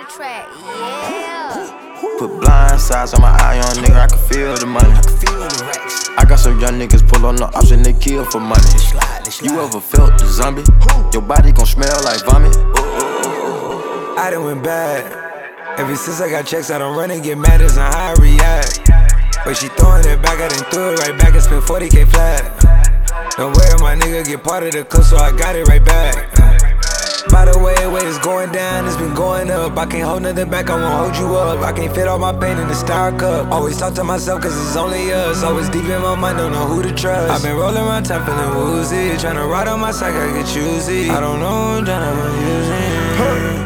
track, yeah. Put blind sides on my eye on nigga, I can feel the money. I got some young niggas pull on the ops and they kill for money. You ever felt the zombie? Your body gon' smell like vomit. I done went bad. Ever since I got checks, I don't run and get mad as on how I react. But she throwing it back, I done threw it right back and spent 40K flat. Don't worry, my nigga get part of the clip, so I got it right back. By the way it's going down, it's been going up. I can't hold nothing back, I won't hold you up. I can't fit all my pain in the star cup. Always talk to myself cause it's only us. Always deep in my mind, don't know who to trust. I've been rolling around time feeling woozy, tryna ride on my side, I get choosy. I don't know, I'm tryna confuse